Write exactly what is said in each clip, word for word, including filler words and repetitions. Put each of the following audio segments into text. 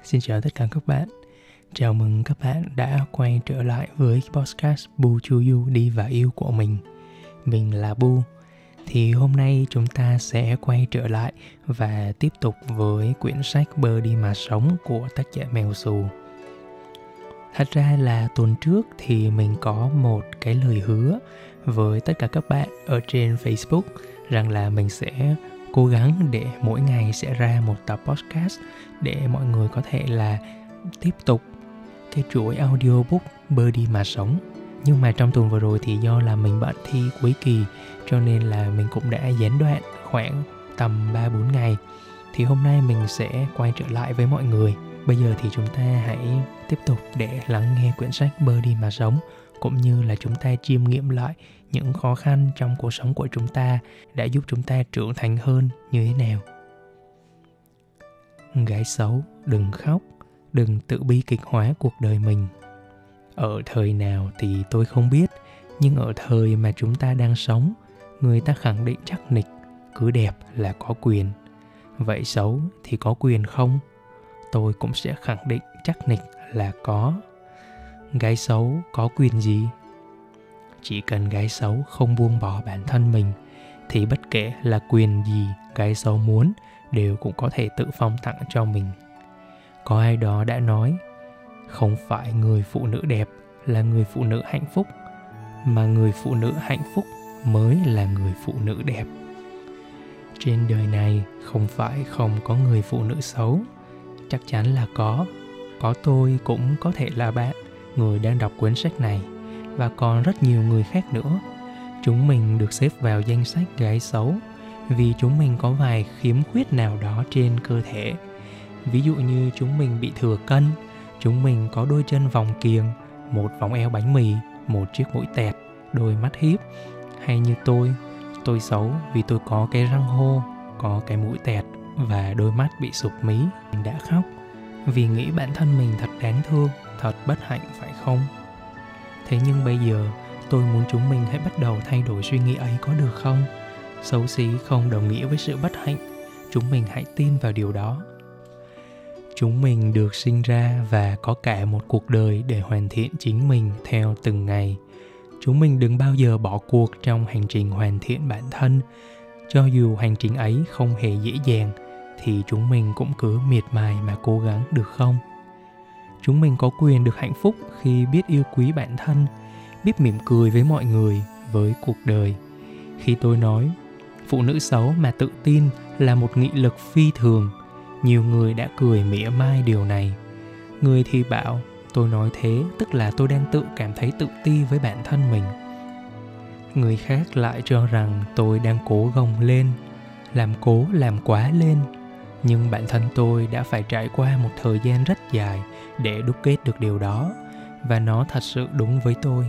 Xin chào tất cả các bạn. Chào mừng các bạn đã quay trở lại với podcast Bu Chu Du Đi Và Yêu của mình. Mình là Bu. Thì hôm nay chúng ta sẽ quay trở lại và tiếp tục với quyển sách Bơ Đi Mà Sống của tác giả Mèo Xù. Thật ra là tuần trước thì mình có một cái lời hứa với tất cả các bạn ở trên Facebook rằng là mình sẽ cố gắng để mỗi ngày sẽ ra một tập podcast để mọi người có thể là tiếp tục cái chuỗi audiobook Bơ Đi Mà Sống. Nhưng mà trong tuần vừa rồi thì do là mình bận thi cuối kỳ cho nên là mình cũng đã gián đoạn khoảng tầm ba bốn ngày. Thì hôm nay mình sẽ quay trở lại với mọi người. Bây giờ thì chúng ta hãy tiếp tục để lắng nghe quyển sách Bơ Đi Mà Sống, cũng như là chúng ta chiêm nghiệm lại những khó khăn trong cuộc sống của chúng ta đã giúp chúng ta trưởng thành hơn như thế nào. Gái xấu, đừng khóc, đừng tự bi kịch hóa cuộc đời mình. Ở thời nào thì tôi không biết, nhưng ở thời mà chúng ta đang sống, người ta khẳng định chắc nịch, cứ đẹp là có quyền. Vậy xấu thì có quyền không? Tôi cũng sẽ khẳng định chắc nịch là có. Gái xấu có quyền gì? Chỉ cần gái xấu không buông bỏ bản thân mình thì bất kể là quyền gì gái xấu muốn đều cũng có thể tự phong tặng cho mình. Có ai đó đã nói, không phải người phụ nữ đẹp là người phụ nữ hạnh phúc, mà người phụ nữ hạnh phúc mới là người phụ nữ đẹp. Trên đời này không phải không có người phụ nữ xấu, chắc chắn là có. Có tôi cũng có thể là bạn, người đang đọc cuốn sách này, và còn rất nhiều người khác nữa. Chúng mình được xếp vào danh sách gái xấu vì chúng mình có vài khiếm khuyết nào đó trên cơ thể. Ví dụ như chúng mình bị thừa cân, chúng mình có đôi chân vòng kiềng, một vòng eo bánh mì, một chiếc mũi tẹt, đôi mắt híp. Hay như tôi, tôi xấu vì tôi có cái răng hô, có cái mũi tẹt và đôi mắt bị sụp mí. Mình đã khóc vì nghĩ bản thân mình thật đáng thương, thật bất hạnh phải không? Thế nhưng bây giờ tôi muốn chúng mình hãy bắt đầu thay đổi suy nghĩ ấy có được không? Xấu xí không đồng nghĩa với sự bất hạnh. Chúng mình hãy tin vào điều đó. Chúng mình được sinh ra và có cả một cuộc đời để hoàn thiện chính mình theo từng ngày. Chúng mình đừng bao giờ bỏ cuộc trong hành trình hoàn thiện bản thân. Cho dù hành trình ấy không hề dễ dàng thì chúng mình cũng cứ miệt mài mà cố gắng được không? Chúng mình có quyền được hạnh phúc khi biết yêu quý bản thân, biết mỉm cười với mọi người, với cuộc đời. Khi tôi nói, phụ nữ xấu mà tự tin là một nghị lực phi thường, nhiều người đã cười mỉa mai điều này. Người thì bảo, tôi nói thế tức là tôi đang tự cảm thấy tự ti với bản thân mình. Người khác lại cho rằng tôi đang cố gồng lên, làm cố làm quá lên. Nhưng bản thân tôi đã phải trải qua một thời gian rất dài để đúc kết được điều đó, và nó thật sự đúng với tôi.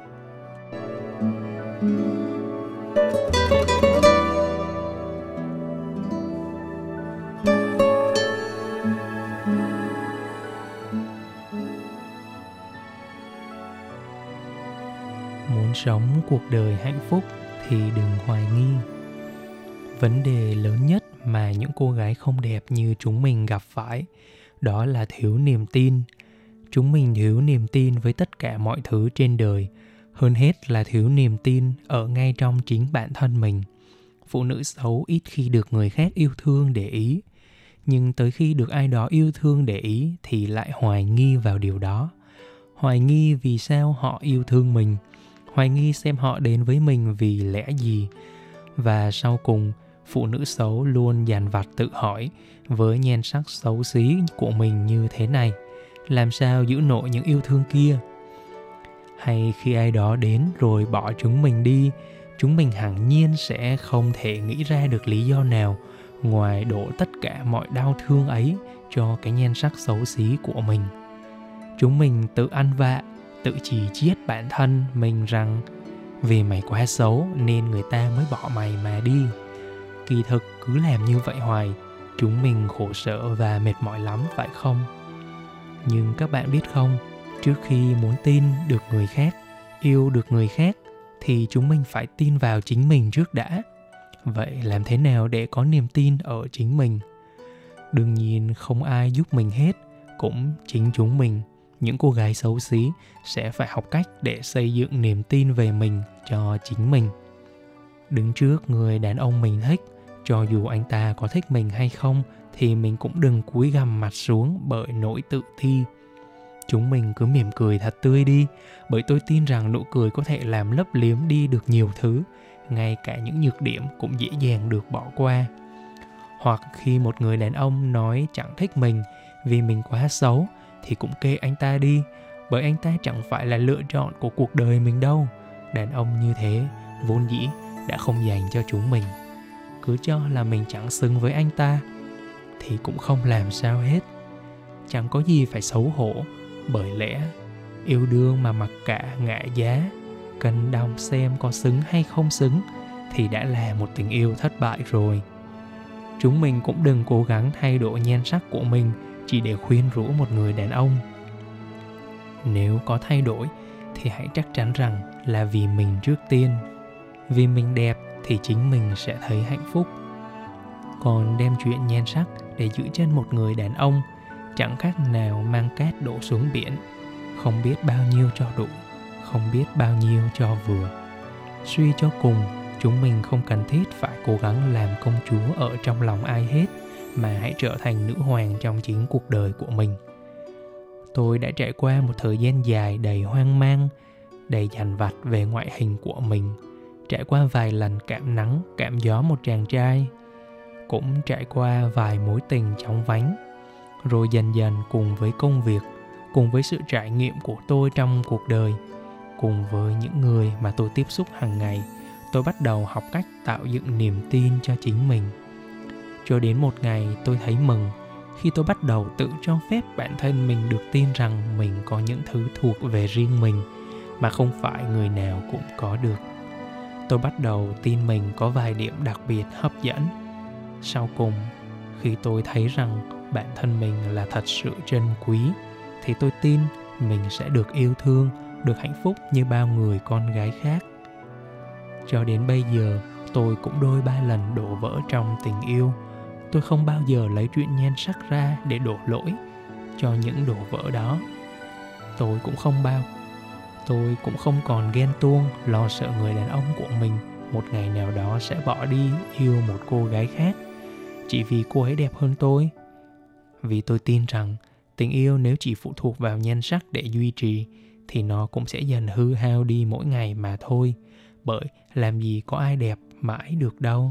Muốn sống cuộc đời hạnh phúc thì đừng hoài nghi. Vấn đề lớn nhất mà những cô gái không đẹp như chúng mình gặp phải đó là thiếu niềm tin. Chúng mình thiếu niềm tin với tất cả mọi thứ trên đời, hơn hết là thiếu niềm tin ở ngay trong chính bản thân mình. Phụ nữ xấu ít khi được người khác yêu thương để ý, nhưng tới khi được ai đó yêu thương để ý thì lại hoài nghi vào điều đó. Hoài nghi vì sao họ yêu thương mình, hoài nghi xem họ đến với mình vì lẽ gì. Và sau cùng, phụ nữ xấu luôn dằn vặt tự hỏi, với nhan sắc xấu xí của mình như thế này, làm sao giữ nổi những yêu thương kia? Hay khi ai đó đến rồi bỏ chúng mình đi, chúng mình hẳn nhiên sẽ không thể nghĩ ra được lý do nào ngoài đổ tất cả mọi đau thương ấy cho cái nhan sắc xấu xí của mình. Chúng mình tự ăn vạ, tự chì chiết bản thân mình rằng vì mày quá xấu nên người ta mới bỏ mày mà đi. Kỳ thực cứ làm như vậy hoài, chúng mình khổ sở và mệt mỏi lắm phải không? Nhưng các bạn biết không, trước khi muốn tin được người khác, yêu được người khác thì chúng mình phải tin vào chính mình trước đã. Vậy làm thế nào để có niềm tin ở chính mình? Đừng nhìn không ai giúp mình hết, cũng chính chúng mình, những cô gái xấu xí, sẽ phải học cách để xây dựng niềm tin về mình cho chính mình. Đứng trước người đàn ông mình thích, cho dù anh ta có thích mình hay không, thì mình cũng đừng cúi gằm mặt xuống bởi nỗi tự ti. Chúng mình cứ mỉm cười thật tươi đi, bởi tôi tin rằng nụ cười có thể làm lấp liếm đi được nhiều thứ, ngay cả những nhược điểm cũng dễ dàng được bỏ qua. Hoặc khi một người đàn ông nói chẳng thích mình vì mình quá xấu, thì cũng kệ anh ta đi, bởi anh ta chẳng phải là lựa chọn của cuộc đời mình đâu. Đàn ông như thế vốn dĩ đã không dành cho chúng mình. Cứ cho là mình chẳng xứng với anh ta thì cũng không làm sao hết. Chẳng có gì phải xấu hổ, bởi lẽ yêu đương mà mặc cả ngã giá, cân đong xem có xứng hay không xứng thì đã là một tình yêu thất bại rồi. Chúng mình cũng đừng cố gắng thay đổi nhan sắc của mình chỉ để khuyên rũ một người đàn ông. Nếu có thay đổi thì hãy chắc chắn rằng là vì mình trước tiên. Vì mình đẹp thì chính mình sẽ thấy hạnh phúc. Còn đem chuyện nhan sắc để giữ chân một người đàn ông chẳng khác nào mang cát đổ xuống biển. Không biết bao nhiêu cho đủ, không biết bao nhiêu cho vừa. Suy cho cùng, chúng mình không cần thiết phải cố gắng làm công chúa ở trong lòng ai hết, mà hãy trở thành nữ hoàng trong chính cuộc đời của mình. Tôi đã trải qua một thời gian dài đầy hoang mang, đầy dằn vặt về ngoại hình của mình. Trải qua vài lần cảm nắng, cảm gió một chàng trai. Cũng trải qua vài mối tình chóng vánh. Rồi dần dần cùng với công việc, cùng với sự trải nghiệm của tôi trong cuộc đời, cùng với những người mà tôi tiếp xúc hàng ngày, tôi bắt đầu học cách tạo dựng niềm tin cho chính mình. Cho đến một ngày tôi thấy mừng khi tôi bắt đầu tự cho phép bản thân mình được tin rằng mình có những thứ thuộc về riêng mình mà không phải người nào cũng có được. Tôi bắt đầu tin mình có vài điểm đặc biệt hấp dẫn. Sau cùng, khi tôi thấy rằng bản thân mình là thật sự trân quý, thì tôi tin mình sẽ được yêu thương, được hạnh phúc như bao người con gái khác. Cho đến bây giờ, tôi cũng đôi ba lần đổ vỡ trong tình yêu. Tôi không bao giờ lấy chuyện nhan sắc ra để đổ lỗi cho những đổ vỡ đó. Tôi cũng không bao Tôi cũng không còn ghen tuông, lo sợ người đàn ông của mình một ngày nào đó sẽ bỏ đi yêu một cô gái khác chỉ vì cô ấy đẹp hơn tôi. Vì tôi tin rằng tình yêu nếu chỉ phụ thuộc vào nhan sắc để duy trì thì nó cũng sẽ dần hư hao đi mỗi ngày mà thôi. Bởi làm gì có ai đẹp mãi được đâu.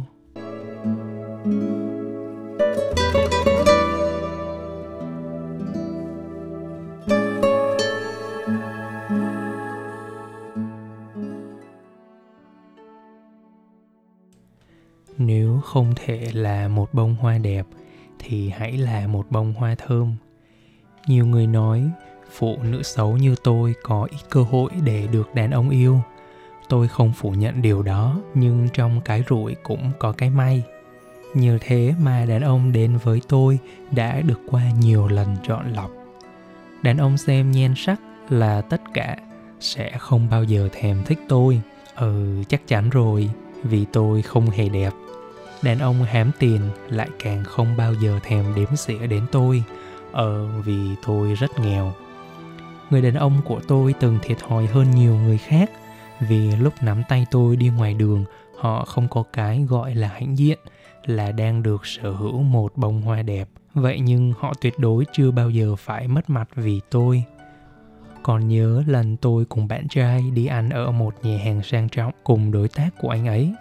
Nếu không thể là một bông hoa đẹp thì hãy là một bông hoa thơm. Nhiều người nói phụ nữ xấu như tôi có ít cơ hội để được đàn ông yêu. Tôi không phủ nhận điều đó, nhưng trong cái rủi cũng có cái may. Nhờ thế mà đàn ông đến với tôi đã được qua nhiều lần chọn lọc. Đàn ông xem nhan sắc là tất cả sẽ không bao giờ thèm thích tôi. Ừ, chắc chắn rồi, vì tôi không hề đẹp. Đàn ông hám tiền lại càng không bao giờ thèm đếm xỉa đến tôi. Ờ, vì tôi rất nghèo. Người đàn ông của tôi từng thiệt thòi hơn nhiều người khác, vì lúc nắm tay tôi đi ngoài đường, họ không có cái gọi là hãnh diện, là đang được sở hữu một bông hoa đẹp. Vậy nhưng họ tuyệt đối chưa bao giờ phải mất mặt vì tôi. Còn nhớ lần tôi cùng bạn trai đi ăn ở một nhà hàng sang trọng cùng đối tác của anh ấy.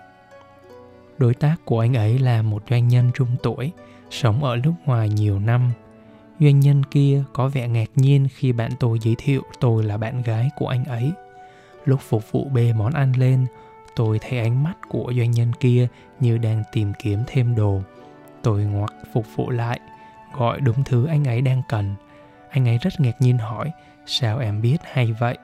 Đối tác của anh ấy là một doanh nhân trung tuổi, sống ở nước ngoài nhiều năm. Doanh nhân kia có vẻ ngạc nhiên khi bạn tôi giới thiệu tôi là bạn gái của anh ấy. Lúc phục vụ bê món ăn lên, tôi thấy ánh mắt của doanh nhân kia như đang tìm kiếm thêm đồ. Tôi ngoặc phục vụ lại, gọi đúng thứ anh ấy đang cần. Anh ấy rất ngạc nhiên hỏi, sao em biết hay vậy?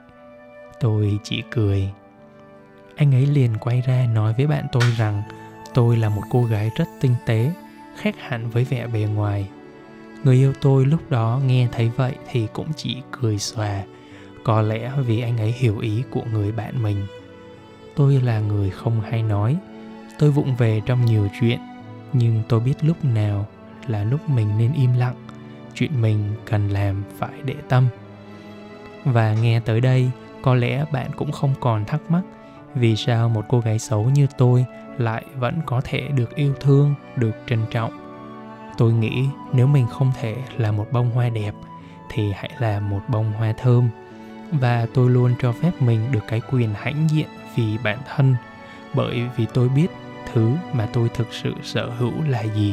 Tôi chỉ cười. Anh ấy liền quay ra nói với bạn tôi rằng tôi là một cô gái rất tinh tế, khác hẳn với vẻ bề ngoài. Người yêu tôi lúc đó nghe thấy vậy thì cũng chỉ cười xòa. Có lẽ vì anh ấy hiểu ý của người bạn mình. Tôi là người không hay nói. Tôi vụng về trong nhiều chuyện. Nhưng tôi biết lúc nào là lúc mình nên im lặng. chuyện mình cần làm phải để tâm. Và nghe tới đây, có lẽ bạn cũng không còn thắc mắc vì sao một cô gái xấu như tôi lại vẫn có thể được yêu thương, được trân trọng. Tôi nghĩ nếu mình không thể là một bông hoa đẹp thì hãy là một bông hoa thơm. Và tôi luôn cho phép mình được cái quyền hãnh diện vì bản thân, bởi vì tôi biết thứ mà tôi thực sự sở hữu là gì.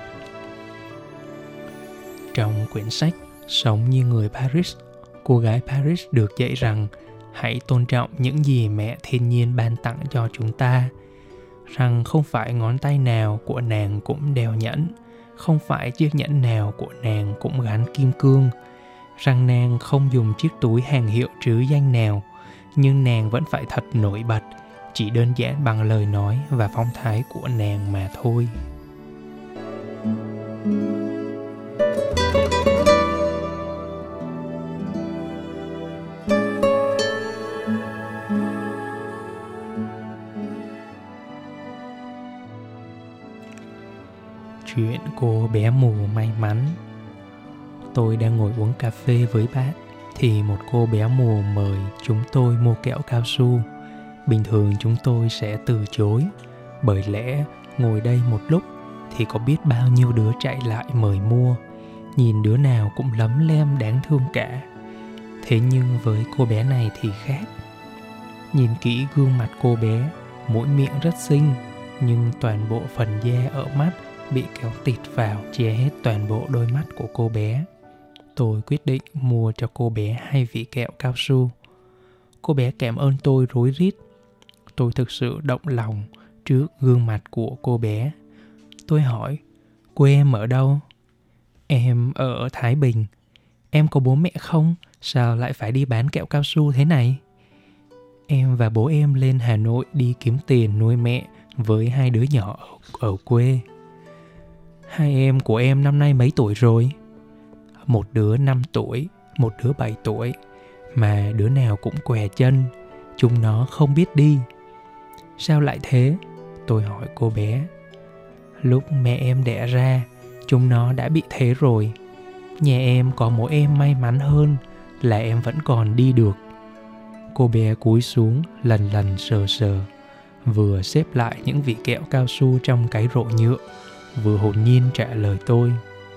Trong quyển sách Sống như người Paris, cô gái Paris được dạy rằng hãy tôn trọng những gì mẹ thiên nhiên ban tặng cho chúng ta. Rằng không phải ngón tay nào của nàng cũng đeo nhẫn, không phải chiếc nhẫn nào của nàng cũng gắn kim cương. Rằng nàng không dùng chiếc túi hàng hiệu trứ danh nào, nhưng nàng vẫn phải thật nổi bật, chỉ đơn giản bằng lời nói và phong thái của nàng mà thôi. Chuyện cô bé mù may mắn. Tôi đang ngồi uống cà phê với bạn thì một cô bé mù mời chúng tôi mua kẹo cao su. Bình thường chúng tôi sẽ từ chối, bởi lẽ ngồi đây một lúc thì có biết bao nhiêu đứa chạy lại mời mua, nhìn đứa nào cũng lấm lem đáng thương cả. Thế nhưng với cô bé này thì khác. Nhìn kỹ gương mặt cô bé, mũi miệng rất xinh, nhưng toàn bộ phần da ở mắt bị kéo tịt vào che hết toàn bộ đôi mắt của cô bé. Tôi quyết định mua cho cô bé hai vị kẹo cao su. Cô bé cảm ơn tôi rối rít. Tôi thực sự động lòng trước gương mặt của cô bé. Tôi hỏi, quê em ở đâu? Em ở Thái Bình. Em có bố mẹ không? Sao lại phải đi bán kẹo cao su thế này? Em và bố em lên Hà Nội đi kiếm tiền nuôi mẹ với hai đứa nhỏ ở quê. Hai em của em năm nay mấy tuổi rồi? Một đứa năm tuổi, một đứa bảy tuổi. Mà đứa nào cũng què chân, chúng nó không biết đi. Sao lại thế? Tôi hỏi cô bé. Lúc mẹ em đẻ ra, chúng nó đã bị thế rồi. Nhà em có mỗi em may mắn hơn là em vẫn còn đi được. Cô bé cúi xuống lần lần sờ sờ, vừa xếp lại những vị kẹo cao su trong cái rổ nhựa, vừa hồn nhiên trả lời tôi.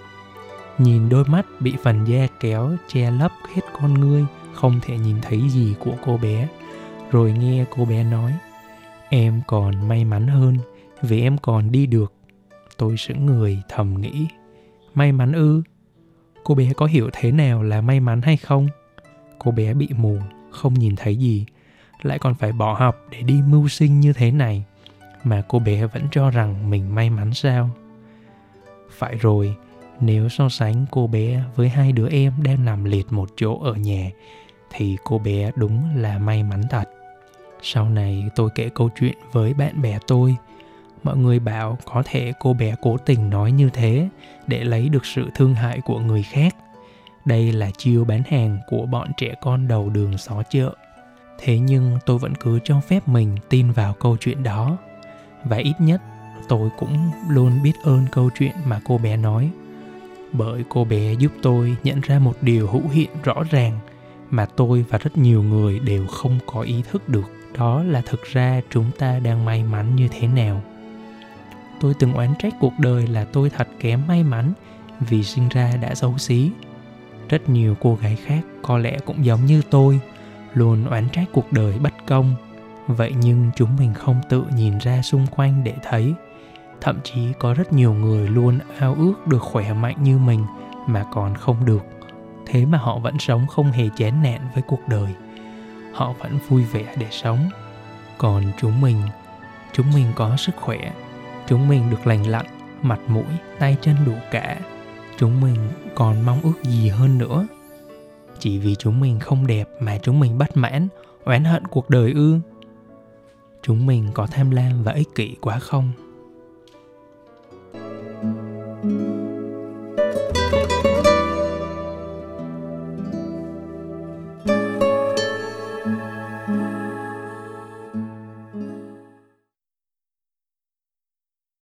Nhìn đôi mắt bị phần da kéo che lấp hết con ngươi, không thể nhìn thấy gì của cô bé, rồi nghe cô bé nói, em còn may mắn hơn vì em còn đi được. Tôi sững người thầm nghĩ, may mắn ư? Cô bé có hiểu thế nào là may mắn hay không? Cô bé bị mù, không nhìn thấy gì, lại còn phải bỏ học để đi mưu sinh như thế này, mà cô bé vẫn cho rằng mình may mắn sao? Phải rồi, nếu so sánh cô bé với hai đứa em đang nằm liệt một chỗ ở nhà, thì cô bé đúng là may mắn thật. Sau này tôi kể câu chuyện với bạn bè tôi. Mọi người bảo có thể cô bé cố tình nói như thế để lấy được sự thương hại của người khác. Đây là chiêu bán hàng của bọn trẻ con đầu đường xó chợ. Thế nhưng tôi vẫn cứ cho phép mình tin vào câu chuyện đó. Và ít nhất tôi cũng luôn biết ơn câu chuyện mà cô bé nói. Bởi cô bé giúp tôi nhận ra một điều hữu hiện rõ ràng mà tôi và rất nhiều người đều không có ý thức được. Đó là thực ra chúng ta đang may mắn như thế nào. Tôi từng oán trách cuộc đời là tôi thật kém may mắn vì sinh ra đã xấu xí. Rất nhiều cô gái khác có lẽ cũng giống như tôi, luôn oán trách cuộc đời bất công. Vậy nhưng chúng mình không tự nhìn ra xung quanh để thấy. Thậm chí có rất nhiều người luôn ao ước được khỏe mạnh như mình mà còn không được. Thế mà họ vẫn sống không hề chán nản với cuộc đời. Họ vẫn vui vẻ để sống. Còn chúng mình, chúng mình có sức khỏe, chúng mình được lành lặn, mặt mũi, tay chân đủ cả. Chúng mình còn mong ước gì hơn nữa? Chỉ vì chúng mình không đẹp mà chúng mình bất mãn, oán hận cuộc đời ư? Chúng mình có tham lam và ích kỷ quá không?